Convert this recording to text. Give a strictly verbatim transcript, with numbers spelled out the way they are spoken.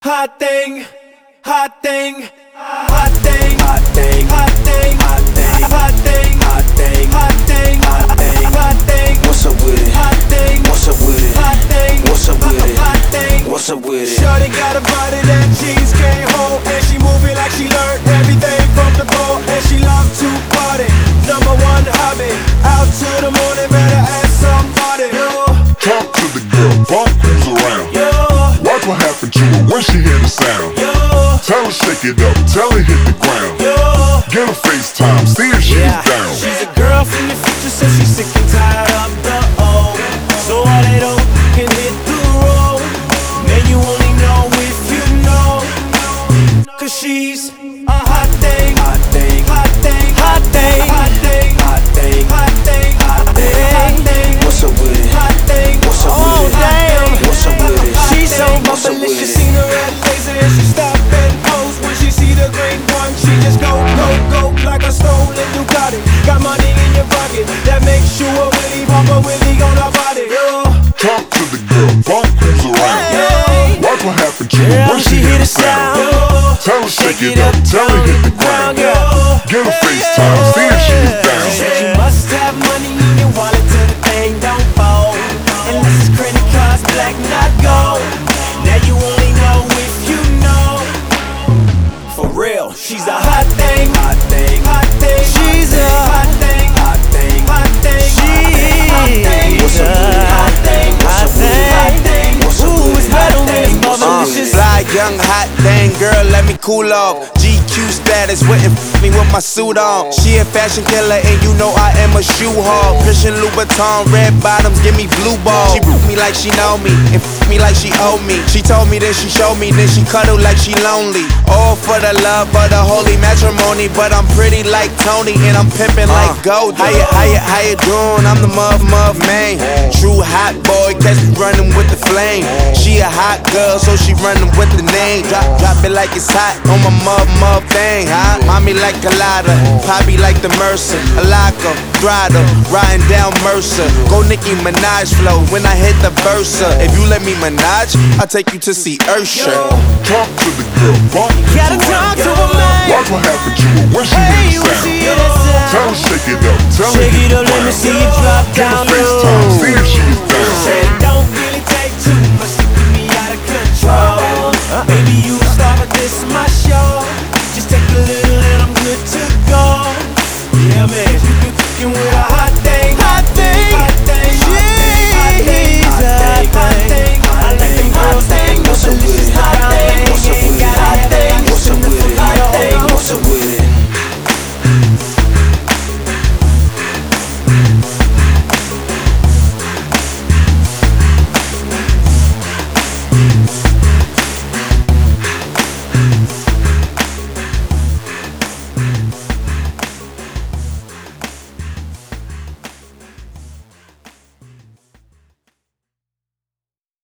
Hot thing, hot thing, hot thing, hot thing, hot thing, hot thing, hot thing, hot thing, hot thing, hot thing, hot thing. What's up with it? Hot thing. What's up with it? Hot thing. What's up with it? Hot thing. What's up with it? Shorty got a body that jeans can't hold, and she moving like she learned everything from the boat, and she love to party. Number one hobby, out to the morning, better ask somebody. Yo. Talk to the girl, bump who's around. Yo. Watch what happened to her when she hear the sound. Yo. Tell her shake it up, tell her hit the ground. Yo. Get her FaceTime, see if she's Yeah. down. She's a girl from the future, says she's sick and tired of the old. So all that old can hit the road. Man, you only know if you know. Cause she's a hot thing, hot thing, hot thing, hot thing, hot thing, hot thing, hot thing, hot thing, hot thing. What's up with it? Hot thing. What's up with it? Damn. What's up with it? She's so bubblicious, seen her at laser and she stop and pose. When she see the green one, she just go, go, go like a stolen Ducati. Got money in your pocket that makes you a Willy pop a Willy on her body. Yo. Talk to the girl, bump who's around. Hey. Watch what happened to her Yeah, when she hear the sound. Yo. Tell her shake it up, tell her hit the ground. Yo. Get her FaceTime, see if she's down. She said you must have money in your wallet till the thing don't fold. Unless it's credit cards, black, not gold. Now you only know if you know. For real, she's a hot thing, hot thing, hot thing. She's a hot thing, hot thing, hot thing. She's a hot thing, hot thing. Ooh, it's better when it's bubblicious. Fly, young, hot thing, girl, let me cool off. G Q status, wouldn't f me with my suit on. She a fashion killer, and you know I am a shoe hog. Christian Louboutin, red bottoms, give me blue balls. She boot me like she know me, and f me like she owe me. She told me, then she showed me, then she cuddle like she lonely. All for the love of the holy matrimony, but I'm pretty like Tony, and I'm pimping like Gold. How you, how you, how you doing? I'm the muff, muff man. True hot boy, catch me running with the flame. She a hot girl, so she running with the name. Drop, drop it like it's hot on my muff, muff thing, huh? Mommy like Colada, Poppy like the Mercer, Alaka, Throttle, riding down Mercer. Go Nicki Minaj flow when I hit the Versa. If you let me Minaj, I'll take you to see Usher. Talk to the girl, bump who's Gotta around. talk to a man. Watch what happened to her when she Hey, hear when the she sound. hear that sound. Tell her shake it up, tell her Shake hit it the up, let me ground. see you drop Get her down FaceTime, low. see if she's down. Said it don't really take too much to get me out of control. Baby, you